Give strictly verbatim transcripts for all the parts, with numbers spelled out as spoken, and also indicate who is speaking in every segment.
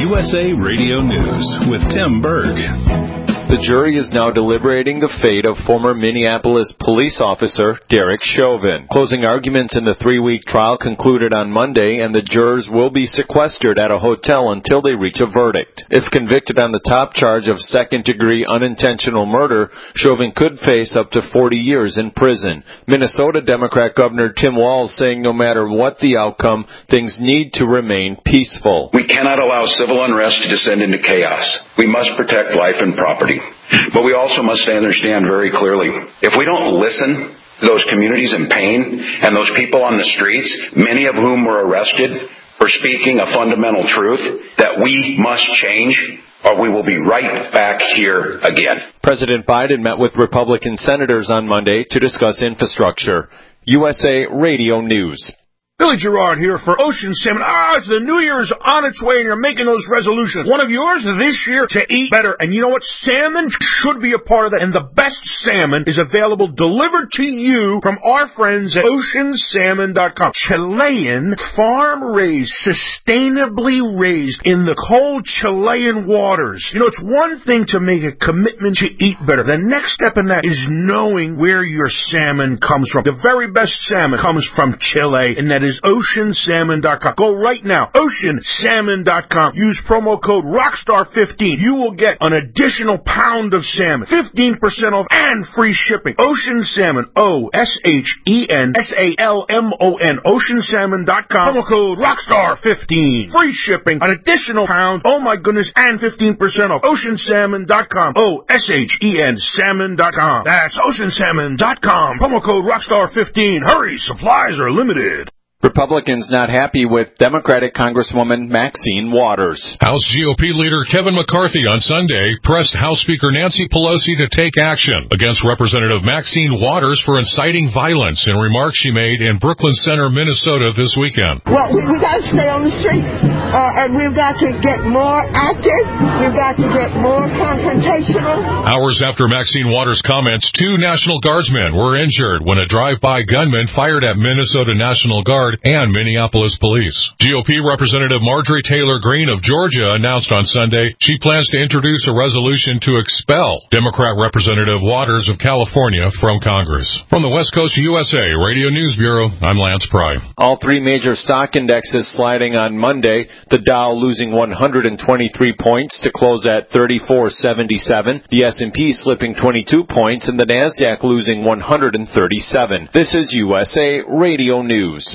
Speaker 1: U S A Radio News with Tim Berg.
Speaker 2: The jury is now deliberating the fate of former Minneapolis police officer Derek Chauvin. Closing arguments in the three-week trial concluded on Monday, and the jurors will be sequestered at a hotel until they reach a verdict. If convicted on the top charge of second-degree unintentional murder, Chauvin could face up to forty years in prison. Minnesota Democrat Governor Tim Walz saying no matter what the outcome, things need to remain peaceful.
Speaker 3: We cannot allow civil unrest to descend into chaos. We must protect life and property. But we also must understand very clearly, if we don't listen to those communities in pain and those people on the streets, many of whom were arrested for speaking a fundamental truth, that we must change or we will be right back here again.
Speaker 2: President Biden met with Republican senators on Monday to discuss infrastructure. U S A Radio News.
Speaker 4: Billy Gerard here for Ocean Salmon. Ah, it's the New Year's on its way, and you're making those resolutions. One of yours this year to eat better. And you know what? Salmon should be a part of that. And the best salmon is available delivered to you from our friends at ocean salmon dot com. Chilean, farm-raised, sustainably raised in the cold Chilean waters. You know, it's one thing to make a commitment to eat better. The next step in that is knowing where your salmon comes from. The very best salmon comes from Chile, and that is is ocean salmon dot com. Go right now, ocean salmon dot com. Use promo code rockstar fifteen. You will get an additional pound of salmon, fifteen percent off, and free shipping. Ocean Salmon, O S H E N S A L M O N, ocean salmon dot com. Promo code rockstar fifteen. Free shipping, an additional pound, oh my goodness, and fifteen percent off. ocean salmon dot com. O S H E N salmon dot com. That's ocean salmon dot com. Promo code rockstar fifteen. Hurry, supplies are limited.
Speaker 2: Republicans not happy with Democratic Congresswoman Maxine Waters.
Speaker 5: House G O P leader Kevin McCarthy on Sunday pressed House Speaker Nancy Pelosi to take action against Representative Maxine Waters for inciting violence in remarks she made in Brooklyn Center, Minnesota this weekend.
Speaker 6: Well, we, we got to stay on the street, uh, and we've got to get more active. We've got to get more confrontational.
Speaker 5: Hours after Maxine Waters' comments, two National Guardsmen were injured when a drive-by gunman fired at Minnesota National Guard and Minneapolis police. G O P Representative Marjorie Taylor Greene of Georgia announced on Sunday she plans to introduce a resolution to expel Democrat Representative Waters of California from Congress. From the West Coast U S A Radio News Bureau, I'm Lance Pry.
Speaker 2: All three major stock indexes sliding on Monday, the Dow losing one hundred twenty-three points to close at thirty-four seventy-seven, the S and P slipping twenty-two points, and the NASDAQ losing one hundred thirty-seven. This is U S A Radio News.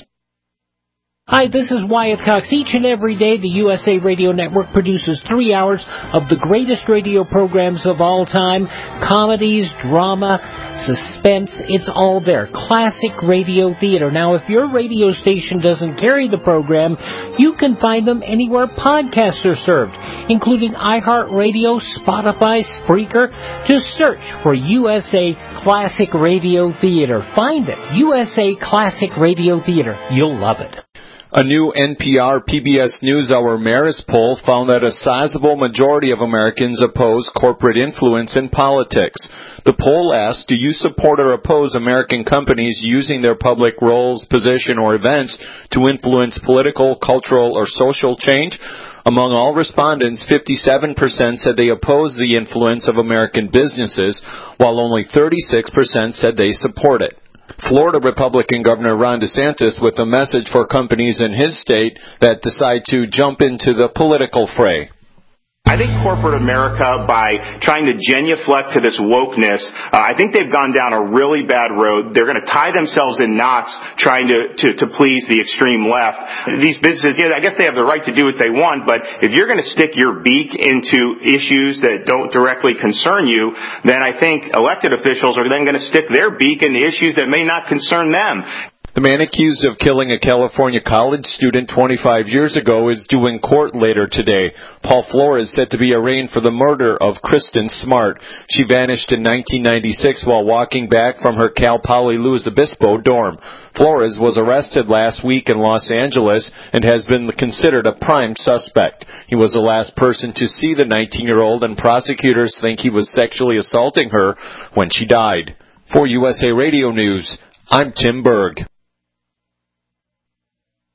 Speaker 7: Hi, this is Wyatt Cox. Each and every day, the U S A Radio Network produces three hours of the greatest radio programs of all time. Comedies, drama, suspense, it's all there. Classic radio theater. Now, if your radio station doesn't carry the program, you can find them anywhere podcasts are served, including iHeartRadio, Spotify, Spreaker. Just search for U S A Classic Radio Theater. Find it. U S A Classic Radio Theater. You'll love it.
Speaker 2: A new N P R P B S NewsHour Marist poll found that a sizable majority of Americans oppose corporate influence in politics. The poll asked, do you support or oppose American companies using their public roles, position, or events to influence political, cultural, or social change? Among all respondents, fifty-seven percent said they oppose the influence of American businesses, while only thirty-six percent said they support it. Florida Republican Governor Ron DeSantis with a message for companies in his state that decide to jump into the political fray.
Speaker 8: I think corporate America, by trying to genuflect to this wokeness, uh, I think they've gone down a really bad road. They're going to tie themselves in knots trying to, to, to please the extreme left. These businesses, yeah, I guess they have the right to do what they want, but if you're going to stick your beak into issues that don't directly concern you, then I think elected officials are then going to stick their beak into issues that may not concern them.
Speaker 2: The man accused of killing a California college student twenty-five years ago is due in court later today. Paul Flores is said to be arraigned for the murder of Kristen Smart. She vanished in nineteen ninety-six while walking back from her Cal Poly Luz Obispo dorm. Flores was arrested last week in Los Angeles and has been considered a prime suspect. He was the last person to see the nineteen-year-old, and prosecutors think he was sexually assaulting her when she died. For U S A Radio News, I'm Tim Berg.